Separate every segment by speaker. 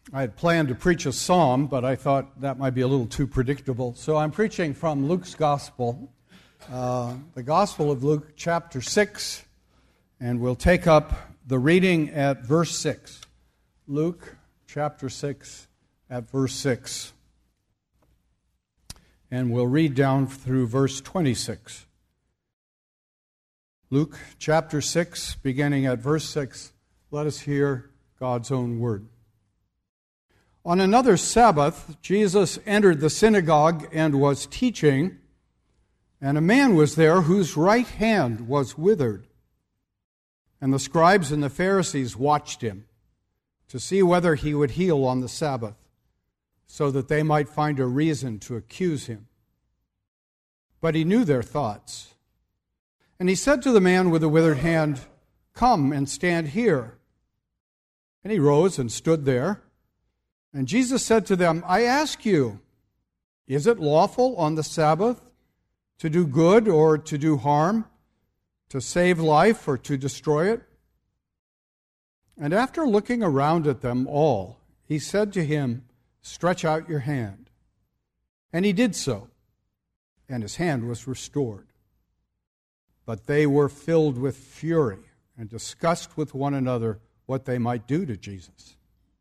Speaker 1: I had planned to preach a psalm, but I thought that might be a little too predictable. So I'm preaching from Luke's Gospel, the Gospel of Luke, chapter 6, and we'll take up the reading at verse 6. Luke, chapter 6, at verse 6. And we'll read down through verse 26. Luke, chapter 6, beginning at verse 6. Let us hear God's own word. On another Sabbath, Jesus entered the synagogue and was teaching, and a man was there whose right hand was withered. And the scribes and the Pharisees watched him to see whether he would heal on the Sabbath, so that they might find a reason to accuse him. But he knew their thoughts. And he said to the man with the withered hand, "Come and stand here." And he rose and stood there. And Jesus said to them, "I ask you, is it lawful on the Sabbath to do good or to do harm, to save life or to destroy it?" And after looking around at them all, he said to him, "Stretch out your hand." And he did so, and his hand was restored. But they were filled with fury and discussed with one another what they might do to Jesus.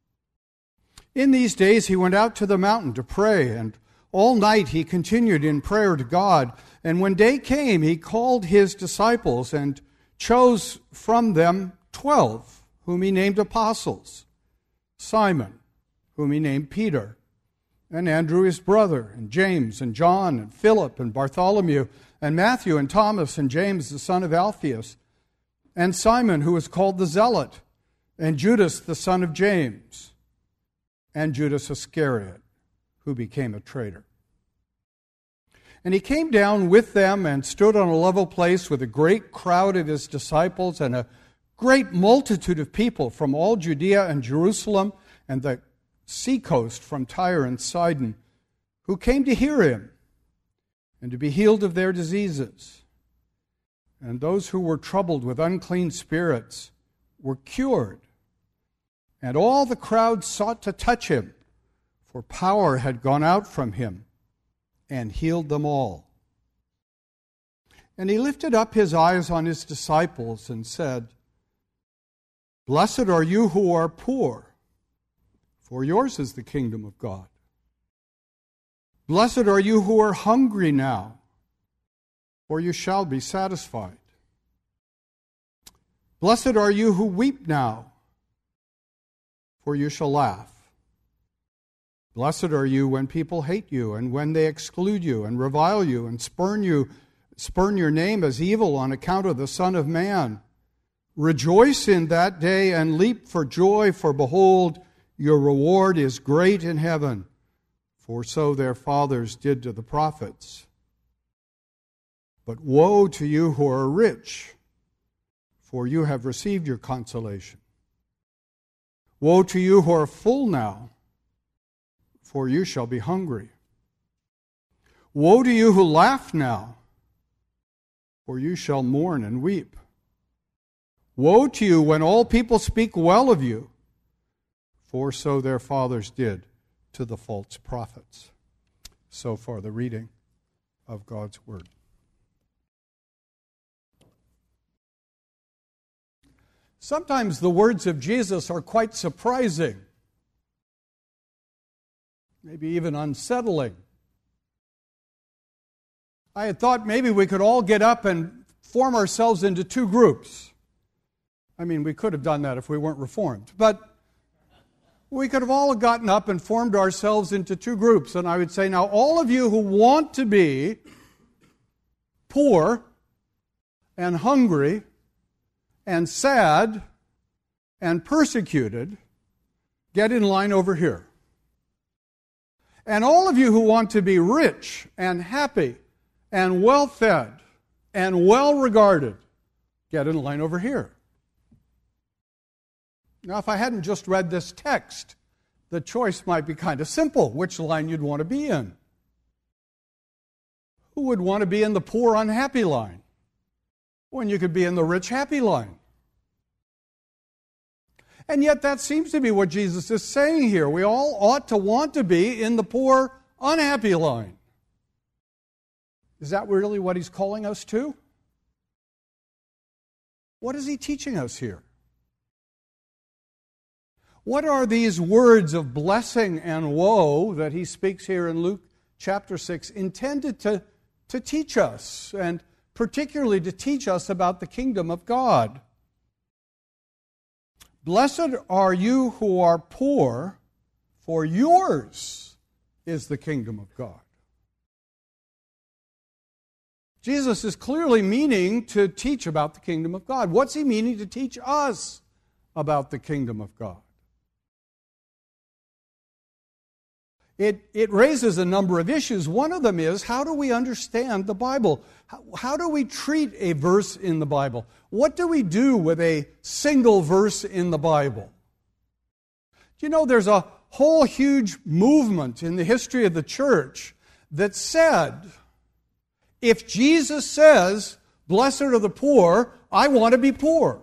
Speaker 1: In these days he went out to the mountain to pray, and all night he continued in prayer to God. And when day came, he called his disciples and chose from them 12, whom he named apostles: Simon, whom he named Peter, and Andrew his brother, and James, and John, and Philip, and Bartholomew, and Matthew, and Thomas, and James the son of Alphaeus, and Simon, who was called the Zealot, and Judas the son of James, and Judas Iscariot, who became a traitor. And he came down with them and stood on a level place with a great crowd of his disciples and a great multitude of people from all Judea and Jerusalem and the seacoast from Tyre and Sidon, who came to hear him and to be healed of their diseases. And those who were troubled with unclean spirits were cured. And all the crowd sought to touch him, for power had gone out from him and healed them all. And he lifted up his eyes on his disciples and said, "Blessed are you who are poor, for yours is the kingdom of God. Blessed are you who are hungry now, for you shall be satisfied. Blessed are you who weep now, for you shall laugh. Blessed are you when people hate you, and when they exclude you, and revile you, and spurn your name as evil on account of the Son of Man. Rejoice in that day and leap for joy, for behold, your reward is great in heaven, for so their fathers did to the prophets. But woe to you who are rich, for you have received your consolation. Woe to you who are full now, for you shall be hungry. Woe to you who laugh now, for you shall mourn and weep. Woe to you when all people speak well of you, for so their fathers did to the false prophets." So far the reading of God's Word. Sometimes the words of Jesus are quite surprising, maybe even unsettling. I had thought maybe we could all get up and form ourselves into two groups. I mean, we could have done that if we weren't Reformed, but we could have all gotten up and formed ourselves into two groups. And I would say, now all of you who want to be poor and hungry and sad and persecuted, get in line over here. And all of you who want to be rich and happy and well-fed and well-regarded, get in line over here. Now, if I hadn't just read this text, the choice might be kind of simple, which line you'd want to be in. Who would want to be in the poor, unhappy line when you could be in the rich, happy line? And yet that seems to be what Jesus is saying here. We all ought to want to be in the poor, unhappy line. Is that really what he's calling us to? What is he teaching us here? What are these words of blessing and woe that he speaks here in Luke chapter 6 intended to teach us, and particularly to teach us about the kingdom of God? Blessed are you who are poor, for yours is the kingdom of God. Jesus is clearly meaning to teach about the kingdom of God. What's he meaning to teach us about the kingdom of God? It raises a number of issues. One of them is, how do we understand the Bible? How do we treat a verse in the Bible? What do we do with a single verse in the Bible? You know, there's a whole huge movement in the history of the church that said, if Jesus says, blessed are the poor, I want to be poor.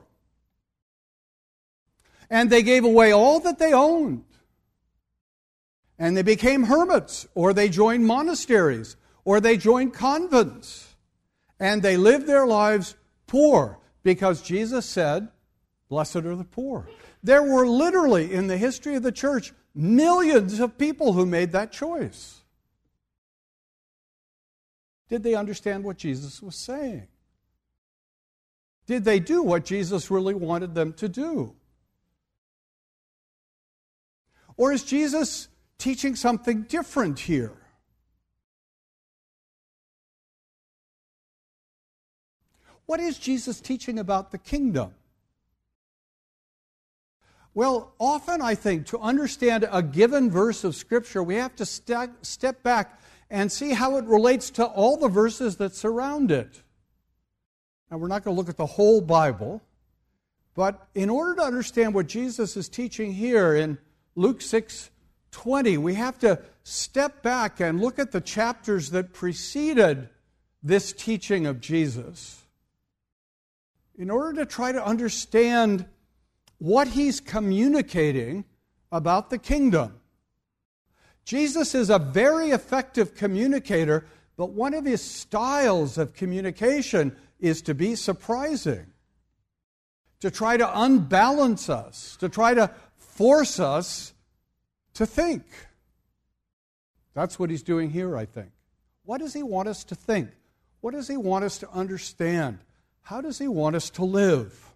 Speaker 1: And they gave away all that they owned. And they became hermits, or they joined monasteries, or they joined convents. And they lived their lives poor, because Jesus said, blessed are the poor. There were literally, in the history of the church, millions of people who made that choice. Did they understand what Jesus was saying? Did they do what Jesus really wanted them to do? Or is Jesus teaching something different here? What is Jesus teaching about the kingdom? Well, often I think to understand a given verse of Scripture, we have to step back and see how it relates to all the verses that surround it. Now, we're not going to look at the whole Bible, but in order to understand what Jesus is teaching here in Luke 6:20, we have to step back and look at the chapters that preceded this teaching of Jesus in order to try to understand what he's communicating about the kingdom. Jesus is a very effective communicator, but one of his styles of communication is to be surprising, to try to unbalance us, to try to force us to think. That's what he's doing here, I think. What does he want us to think? What does he want us to understand? How does he want us to live?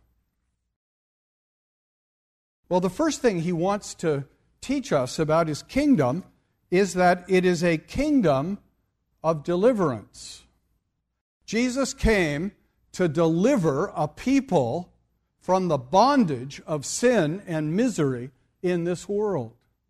Speaker 1: Well, the first thing he wants to teach us about his kingdom is that it is a kingdom of deliverance. Jesus came to deliver a people from the bondage of sin and misery in this world.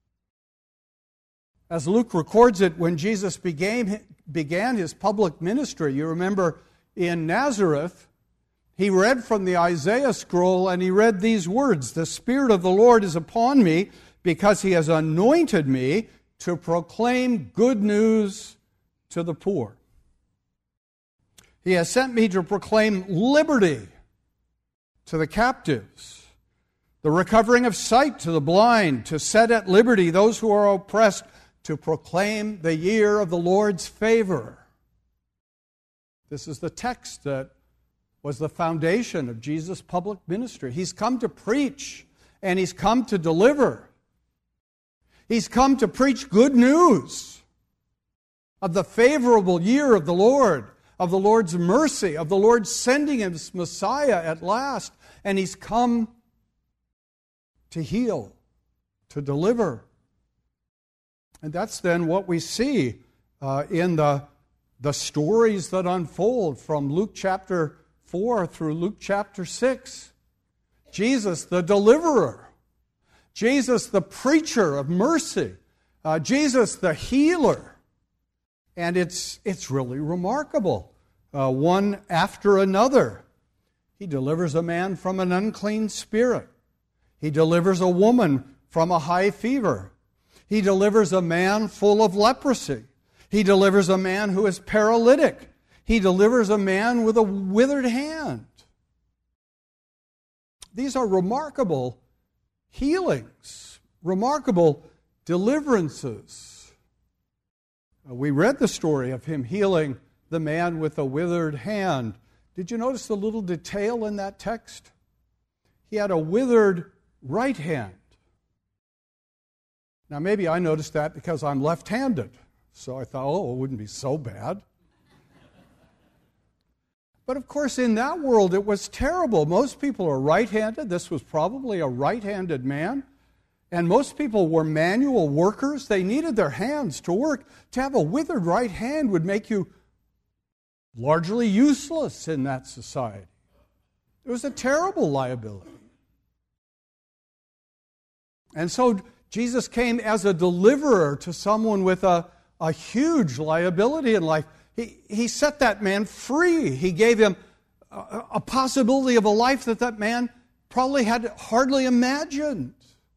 Speaker 1: As Luke records it, when Jesus began his public ministry, you remember in Nazareth, he read from the Isaiah scroll and he read these words, "The Spirit of the Lord is upon me because he has anointed me to proclaim good news to the poor. He has sent me to proclaim liberty to the captives, the recovering of sight to the blind, to set at liberty those who are oppressed, to proclaim the year of the Lord's favor." This is the text that was the foundation of Jesus' public ministry. He's come to preach, and he's come to deliver. He's come to preach good news of the favorable year of the Lord, of the Lord's mercy, of the Lord sending his Messiah at last. And he's come to heal, to deliver. And that's then what we see in the stories that unfold from Luke chapter 4 through Luke chapter 6. Jesus, the deliverer. Jesus, the preacher of mercy. Jesus, the healer. And it's really remarkable. One after another. He delivers a man from an unclean spirit. He delivers a woman from a high fever. He delivers a man full of leprosy. He delivers a man who is paralytic. He delivers a man with a withered hand. These are remarkable healings, remarkable deliverances. We read the story of him healing the man with a withered hand. Did you notice the little detail in that text? He had a withered right hand. Now, maybe I noticed that because I'm left-handed. So I thought, it wouldn't be so bad. But of course, in that world, it was terrible. Most people are right-handed. This was probably a right-handed man. And most people were manual workers. They needed their hands to work. To have a withered right hand would make you largely useless in that society. It was a terrible liability. And so Jesus came as a deliverer to someone with a huge liability in life. He set that man free. He gave him a possibility of a life that man probably had hardly imagined.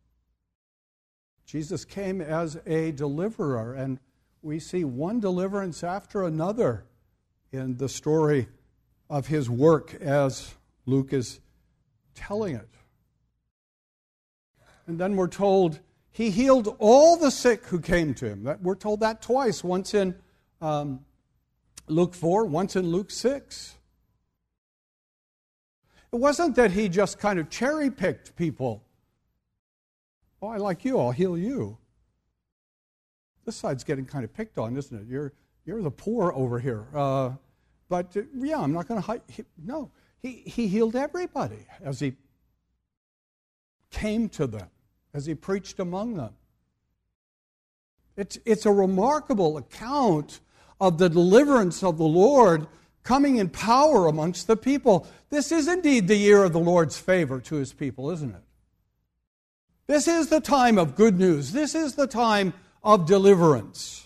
Speaker 1: Jesus came as a deliverer, and we see one deliverance after another in the story of his work as Luke is telling it. And then we're told he healed all the sick who came to him. We're told that twice, once in Luke 4, once in Luke 6. It wasn't that he just kind of cherry-picked people. Oh, I like you, I'll heal you. This side's getting kind of picked on, isn't it? You're the poor over here. I'm not going to hide. No, he healed everybody as he came to them, as he preached among them. It's a remarkable account of the deliverance of the Lord coming in power amongst the people. This is indeed the year of the Lord's favor to his people, isn't it? This is the time of good news. This is the time of deliverance.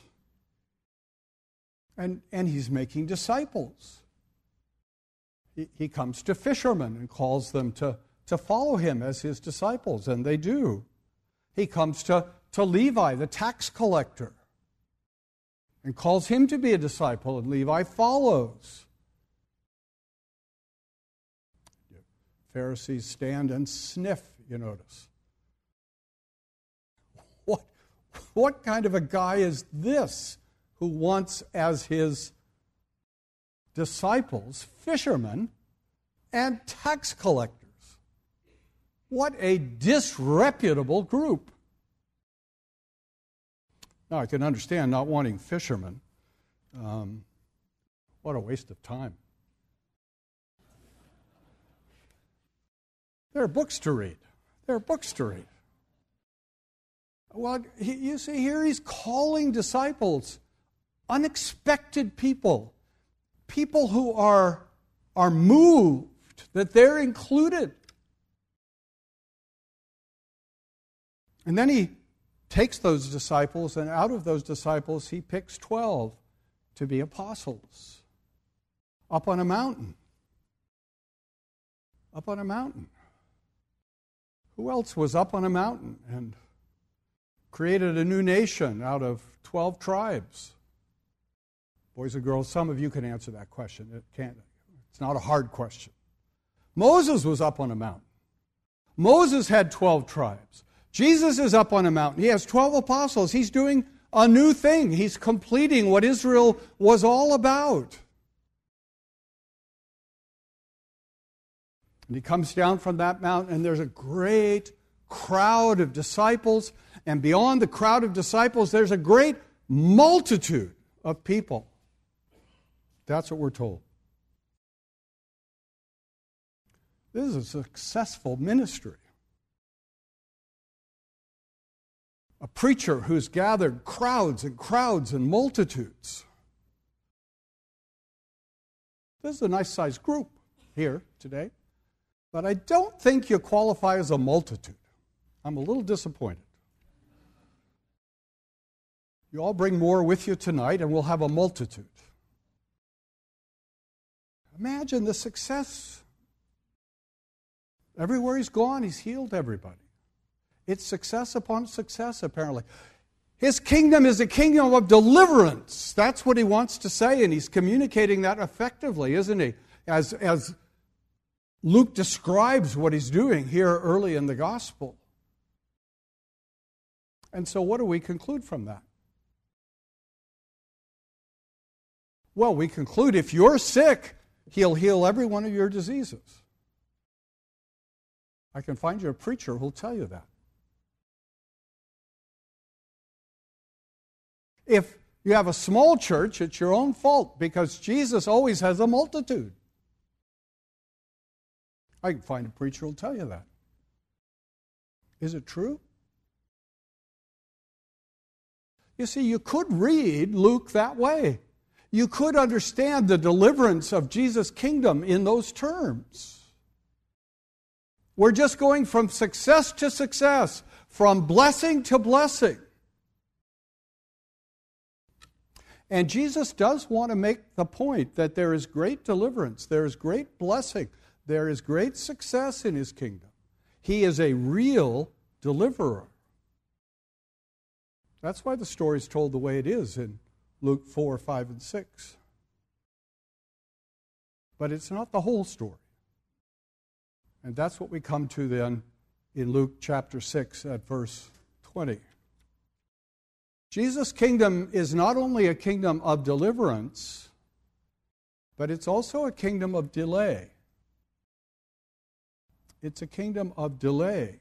Speaker 1: And he's making disciples. He comes to fishermen and calls them to follow him as his disciples, and they do. He comes to Levi, the tax collector, and calls him to be a disciple, and Levi follows. Pharisees stand and sniff, you notice. What kind of a guy is this who wants as his disciples fishermen and tax collectors? What a disreputable group. Now, I can understand not wanting fishermen. What a waste of time. There are books to read. Well, you see here he's calling disciples, unexpected people who are moved that they're included. And then he takes those disciples, and out of those disciples he picks 12 to be apostles up on a mountain. Up on a mountain. Who else was up on a mountain and created a new nation out of 12 tribes? Boys and girls, some of you can answer that question. It's not a hard question. Moses was up on a mountain. Moses had 12 tribes. Jesus is up on a mountain. He has 12 apostles. He's doing a new thing. He's completing what Israel was all about. And he comes down from that mountain, and there's a great crowd of disciples. And beyond the crowd of disciples, there's a great multitude of people. That's what we're told. This is a successful ministry. A preacher who's gathered crowds and crowds and multitudes. This is a nice-sized group here today, but I don't think you qualify as a multitude. I'm a little disappointed. You all bring more with you tonight, and we'll have a multitude. Imagine the success. Everywhere he's gone, he's healed everybody. It's success upon success, apparently. His kingdom is a kingdom of deliverance. That's what he wants to say, and he's communicating that effectively, isn't he? As Luke describes what he's doing here early in the gospel. And so what do we conclude from that? Well, we conclude if you're sick, He'll heal every one of your diseases. I can find you a preacher who'll tell you that. If you have a small church, it's your own fault because Jesus always has a multitude. I can find a preacher who'll tell you that. Is it true? You see, you could read Luke that way. You could understand the deliverance of Jesus' kingdom in those terms. We're just going from success to success, from blessing to blessing. And Jesus does want to make the point that there is great deliverance, there is great blessing, there is great success in His kingdom. He is a real deliverer. That's why the story is told the way it is in Luke 4, 5, and 6. But it's not the whole story. And that's what we come to then in Luke chapter 6 at verse 20. Jesus' kingdom is not only a kingdom of deliverance, but it's also a kingdom of delay. It's a kingdom of delay.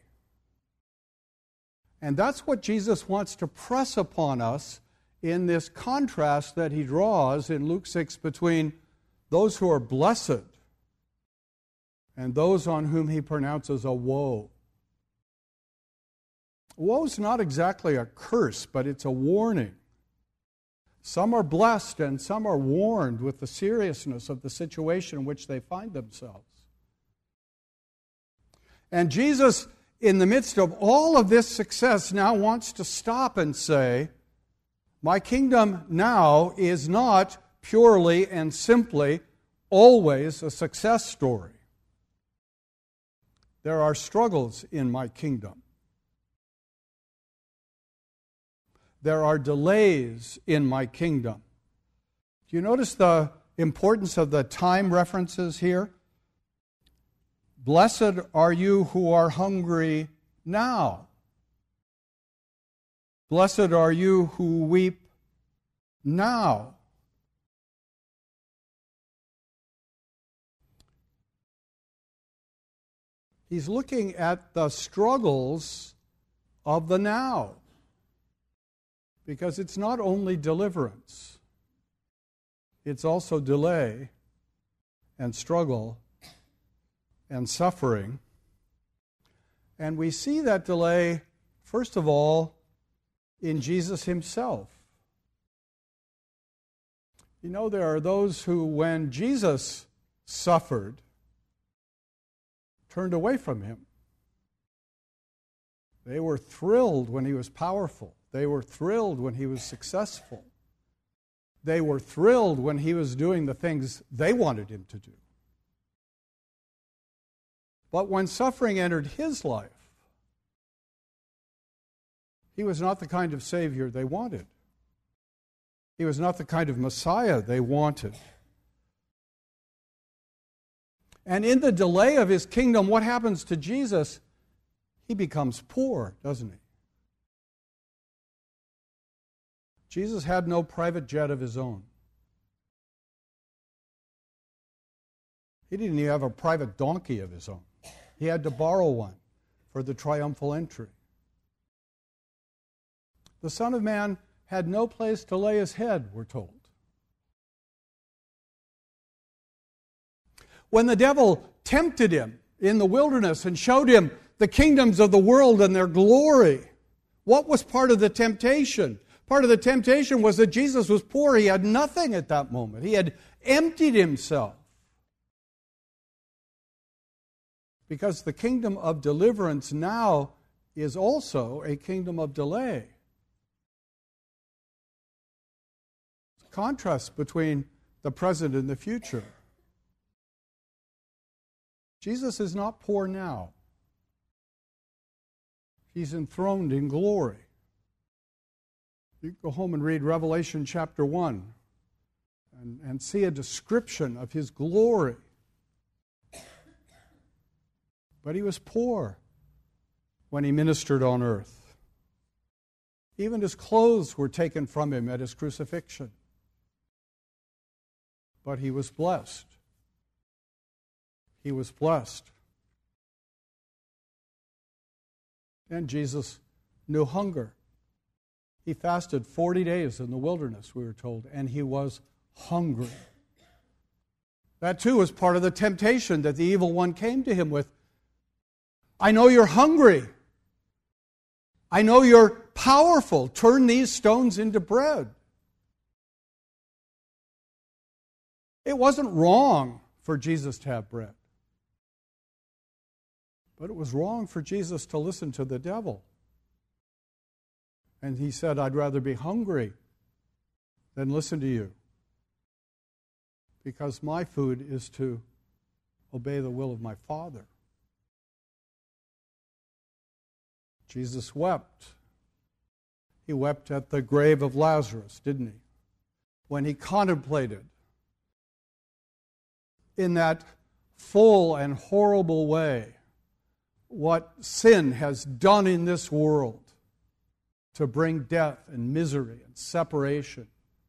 Speaker 1: And that's what Jesus wants to press upon us in this contrast that He draws in Luke 6 between those who are blessed and those on whom He pronounces a woe. Woe is not exactly a curse, but it's a warning. Some are blessed and some are warned with the seriousness of the situation in which they find themselves. And Jesus, in the midst of all of this success, now wants to stop and say, my kingdom now is not purely and simply always a success story. There are struggles in my kingdom. There are delays in my kingdom. Do you notice the importance of the time references here? Blessed are you who are hungry now. Blessed are you who weep now. He's looking at the struggles of the now. Because it's not only deliverance, it's also delay and struggle and suffering. And we see that delay, first of all, in Jesus Himself. You know, there are those who, when Jesus suffered, turned away from Him. They were thrilled when He was powerful. They were thrilled when He was successful. They were thrilled when He was doing the things they wanted Him to do. But when suffering entered His life, He was not the kind of Savior they wanted. He was not the kind of Messiah they wanted. And in the delay of His kingdom, what happens to Jesus? He becomes poor, doesn't He? Jesus had no private jet of His own. He didn't even have a private donkey of His own. He had to borrow one for the triumphal entry. The Son of Man had no place to lay His head, we're told. When the devil tempted Him in the wilderness and showed Him the kingdoms of the world and their glory, what was part of the temptation? Part of the temptation was that Jesus was poor. He had nothing at that moment. He had emptied Himself. Because the kingdom of deliverance now is also a kingdom of delay. Contrast between the present and the future. Jesus is not poor now. He's enthroned in glory. You go home and read Revelation chapter 1 and see a description of His glory. But He was poor when He ministered on earth. Even his clothes were taken from him at his crucifixion. But he was blessed. He was blessed. And Jesus knew hunger. He fasted 40 days in the wilderness, we were told, and he was hungry. That too was part of the temptation that the evil one came to him with. I know you're hungry. I know you're powerful. Turn these stones into bread. It wasn't wrong for Jesus to have bread. But it was wrong for Jesus to listen to the devil. And he said, I'd rather be hungry than listen to you. Because my food is to obey the will of my Father. Jesus wept. He wept at the grave of Lazarus, didn't he? When he contemplated in that full and horrible way what sin has done in this world to bring death and misery and separation.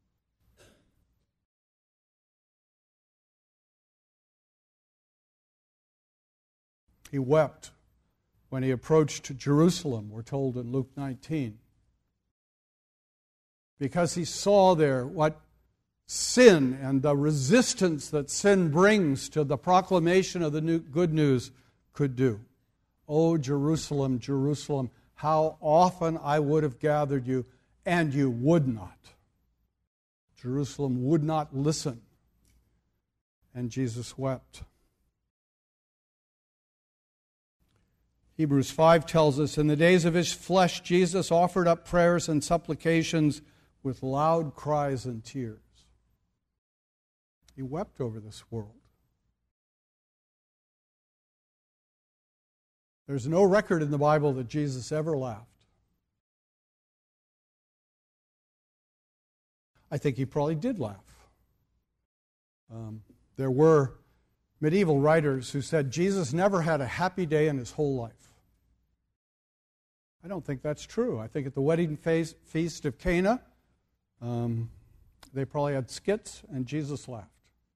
Speaker 1: He wept when he approached Jerusalem, we're told in Luke 19, because he saw there what sin and the resistance that sin brings to the proclamation of the good news could do. Oh, Jerusalem, Jerusalem, how often I would have gathered you, and you would not. Jerusalem would not listen, and Jesus wept. Hebrews 5 tells us, in the days of his flesh, Jesus offered up prayers and supplications with loud cries and tears. He wept over this world. There's no record in the Bible that Jesus ever laughed. I think he probably did laugh. There were medieval writers who said Jesus never had a happy day in his whole life. I don't think that's true. I think at the wedding feast of Cana, they probably had skits and Jesus laughed.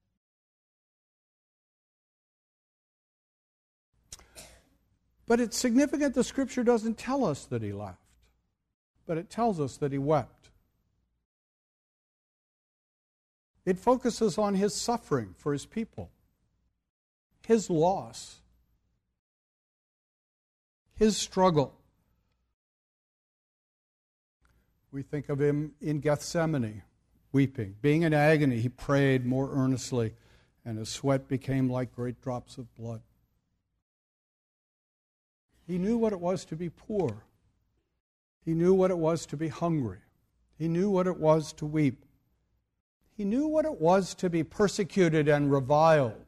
Speaker 1: But it's significant the Scripture doesn't tell us that he laughed, but it tells us that he wept. It focuses on his suffering for his people, his loss, his struggle. We think of him in Gethsemane, weeping. Being in agony, he prayed more earnestly, and his sweat became like great drops of blood. He knew what it was to be poor. He knew what it was to be hungry. He knew what it was to weep. He knew what it was to be persecuted and reviled.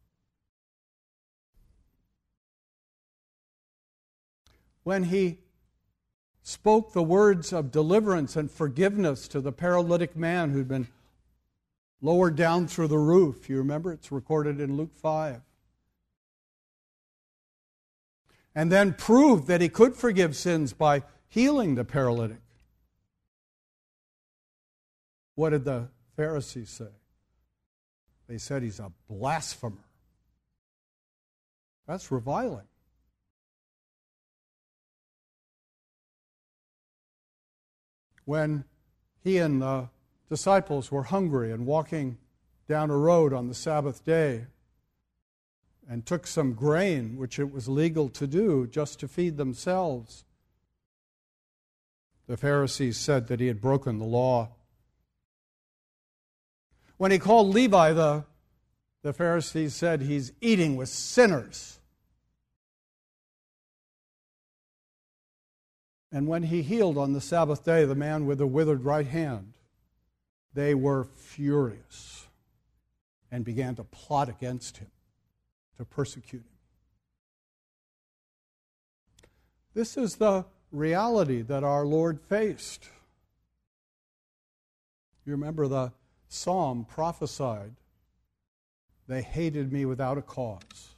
Speaker 1: When he spoke the words of deliverance and forgiveness to the paralytic man who'd been lowered down through the roof. You remember? It's recorded in Luke 5. And then proved that he could forgive sins by healing the paralytic. What did the Pharisees say? They said he's a blasphemer. That's reviling. When he and the disciples were hungry and walking down a road on the Sabbath day and took some grain, which it was legal to do, just to feed themselves, the Pharisees said that he had broken the law. When he called Levi, the Pharisees said he's eating with sinners. And when he healed on the Sabbath day the man with the withered right hand, they were furious and began to plot against him, to persecute him. This is the reality that our Lord faced. You remember the psalm prophesied, they hated me without a cause.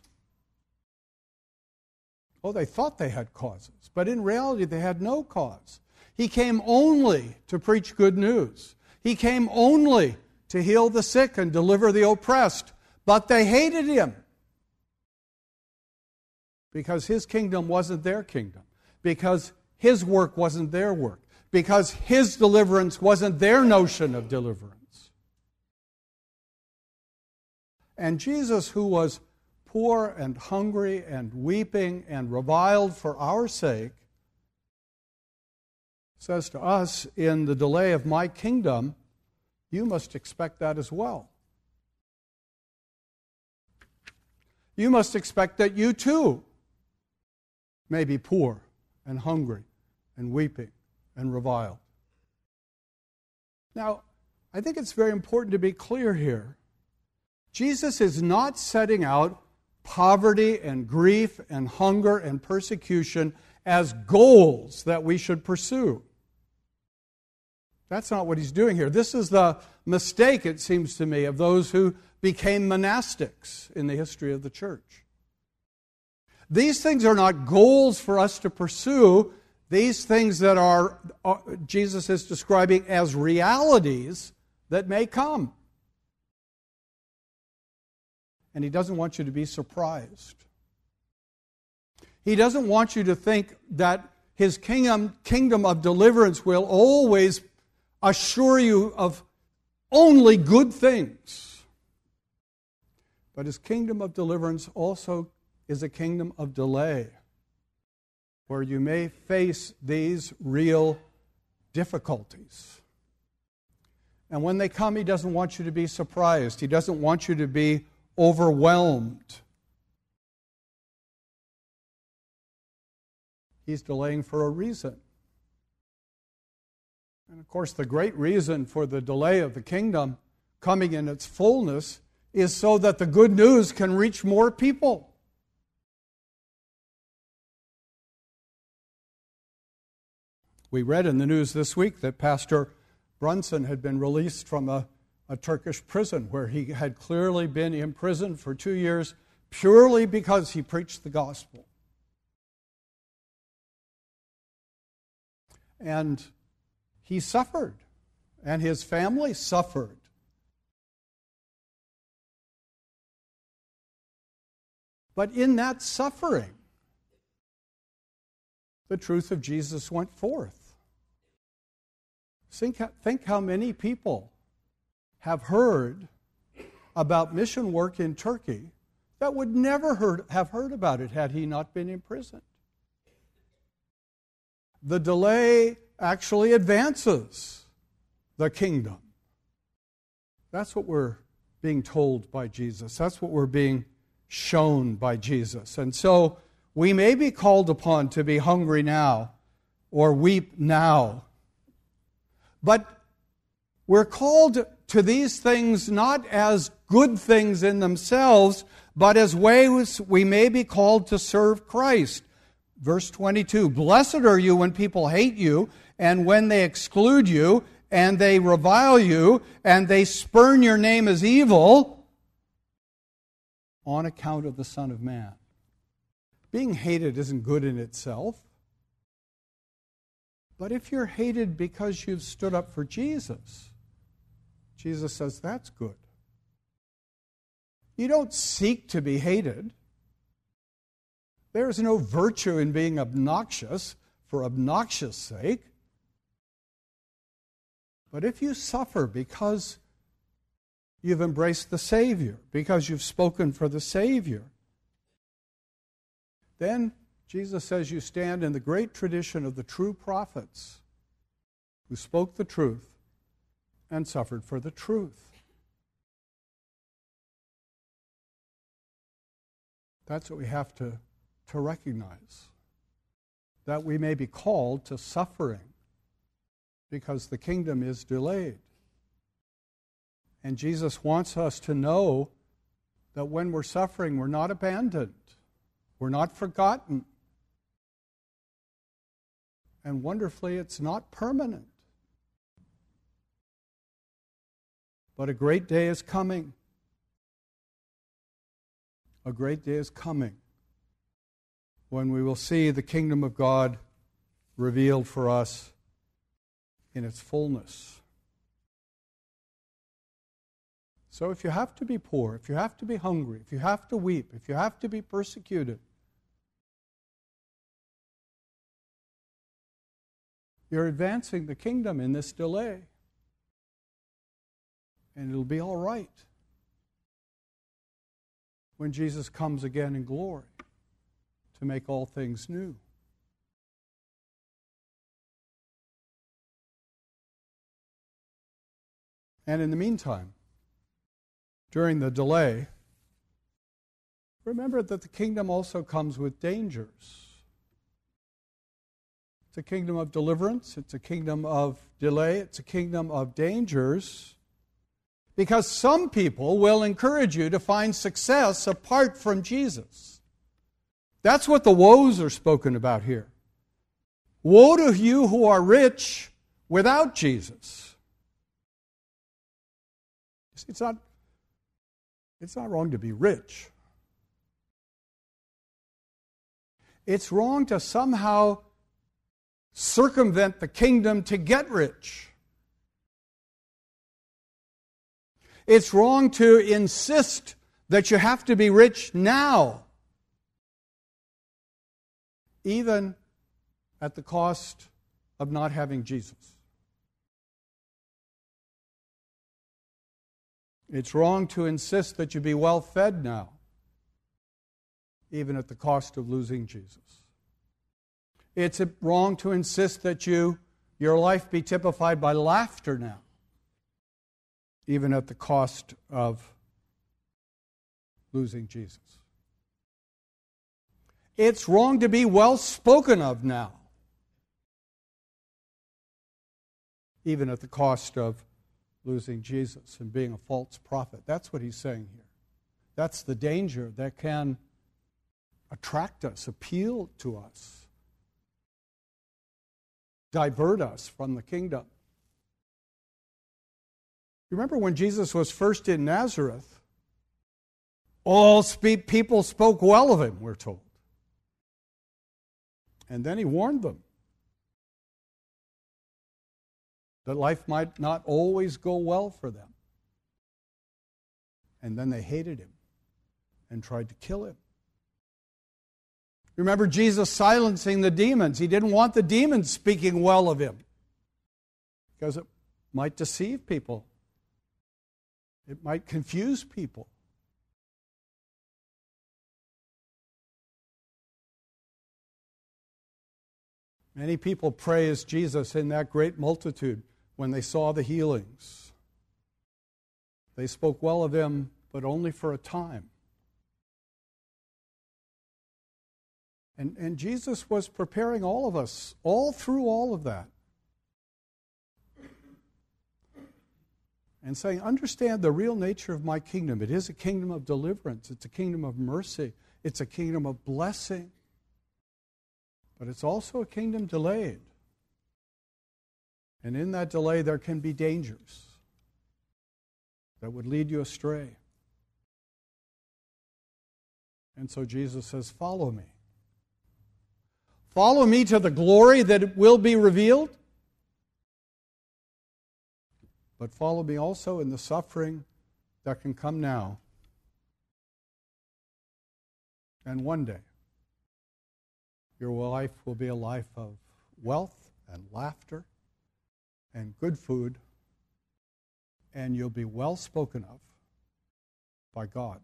Speaker 1: Oh, they thought they had causes, but in reality they had no cause. He came only to preach good news. He came only to heal the sick and deliver the oppressed. But they hated him because his kingdom wasn't their kingdom, because his work wasn't their work, because his deliverance wasn't their notion of deliverance. And Jesus, who was poor and hungry and weeping and reviled for our sake, says to us, in the delay of my kingdom, you must expect that as well. You must expect that you too may be poor and hungry and weeping and reviled. Now, I think it's very important to be clear here. Jesus is not setting out poverty and grief and hunger and persecution as goals that we should pursue. That's not what he's doing here. This is the mistake, it seems to me, of those who became monastics in the history of the church. These things are not goals for us to pursue. These things that are Jesus is describing as realities that may come. And he doesn't want you to be surprised. He doesn't want you to think that his kingdom of deliverance will always assure you of only good things. But his kingdom of deliverance also is a kingdom of delay, where you may face these real difficulties. And when they come, he doesn't want you to be surprised. He doesn't want you to be overwhelmed. He's delaying for a reason. And of course, the great reason for the delay of the kingdom coming in its fullness is so that the good news can reach more people. We read in the news this week that Pastor Brunson had been released from a Turkish prison where he had clearly been imprisoned for 2 years purely because he preached the gospel. And he suffered, and his family suffered. But in that suffering, the truth of Jesus went forth. Think how many people have heard about mission work in Turkey that would never have heard about it had he not been imprisoned. The delay actually advances the kingdom. That's what we're being told by Jesus. That's what we're being shown by Jesus. And so we may be called upon to be hungry now or weep now. But we're called to these things not as good things in themselves, but as ways we may be called to serve Christ. Verse 22, "Blessed are you when people hate you, and when they exclude you, and they revile you, and they spurn your name as evil, on account of the Son of Man." Being hated isn't good in itself. But if you're hated because you've stood up for Jesus, Jesus says that's good. You don't seek to be hated. There is no virtue in being obnoxious for obnoxious sake. But if you suffer because you've embraced the Savior, because you've spoken for the Savior, then Jesus says you stand in the great tradition of the true prophets who spoke the truth and suffered for the truth. That's what we have to recognize, that we may be called to suffering because the kingdom is delayed. And Jesus wants us to know that when we're suffering, we're not abandoned. We're not forgotten. And wonderfully, it's not permanent. But a great day is coming. A great day is coming when we will see the kingdom of God revealed for us in its fullness. So if you have to be poor, if you have to be hungry, if you have to weep, if you have to be persecuted, you're advancing the kingdom in this delay. And it'll be all right when Jesus comes again in glory to make all things new. And in the meantime, during the delay, remember that the kingdom also comes with dangers. It's a kingdom of deliverance. It's a kingdom of delay. It's a kingdom of dangers. Because some people will encourage you to find success apart from Jesus. That's what the woes are spoken about here. Woe to you who are rich without Jesus. You see, it's not wrong to be rich. It's wrong to somehow circumvent the kingdom to get rich. It's wrong to insist that you have to be rich now, even at the cost of not having Jesus. It's wrong to insist that you be well fed now, even at the cost of losing Jesus. It's wrong to insist that your life be typified by laughter now, even at the cost of losing Jesus. It's wrong to be well spoken of now, even at the cost of losing Jesus and being a false prophet. That's what he's saying here. That's the danger that can attract us, appeal to us, divert us from the kingdom. Remember when Jesus was first in Nazareth, all people spoke well of him, we're told. And then he warned them that life might not always go well for them. And then they hated him and tried to kill him. Remember Jesus silencing the demons. He didn't want the demons speaking well of him because it might deceive people. It might confuse people. Many people praised Jesus in that great multitude when they saw the healings. They spoke well of him, but only for a time. And Jesus was preparing all of us, all through all of that. And saying, understand the real nature of my kingdom. It is a kingdom of deliverance. It's a kingdom of mercy. It's a kingdom of blessing. But it's also a kingdom delayed. And in that delay there can be dangers that would lead you astray. And so Jesus says, follow me. Follow me to the glory that will be revealed. But follow me also in the suffering that can come now. And one day, your life will be a life of wealth and laughter and good food, and you'll be well spoken of by God.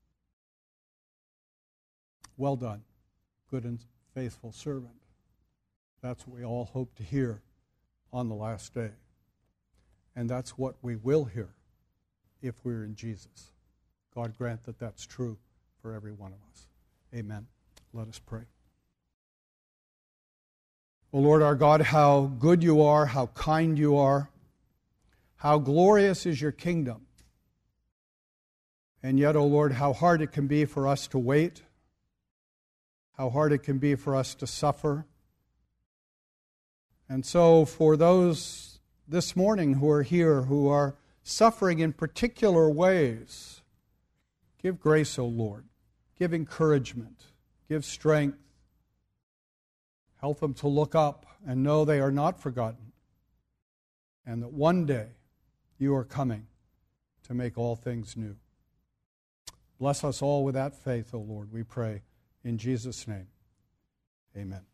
Speaker 1: Well done, good and faithful servant. That's what we all hope to hear on the last day. And that's what we will hear if we're in Jesus. God grant that that's true for every one of us. Amen. Let us pray. O Lord our God, how good you are, how kind you are, how glorious is your kingdom. And yet, O Lord, how hard it can be for us to wait, how hard it can be for us to suffer. And so for those this morning who are here, who are suffering in particular ways, give grace, O Lord. Give encouragement. Give strength. Help them to look up and know they are not forgotten. and that one day you are coming to make all things new. Bless us all with that faith, O Lord, we pray. In Jesus' name, amen.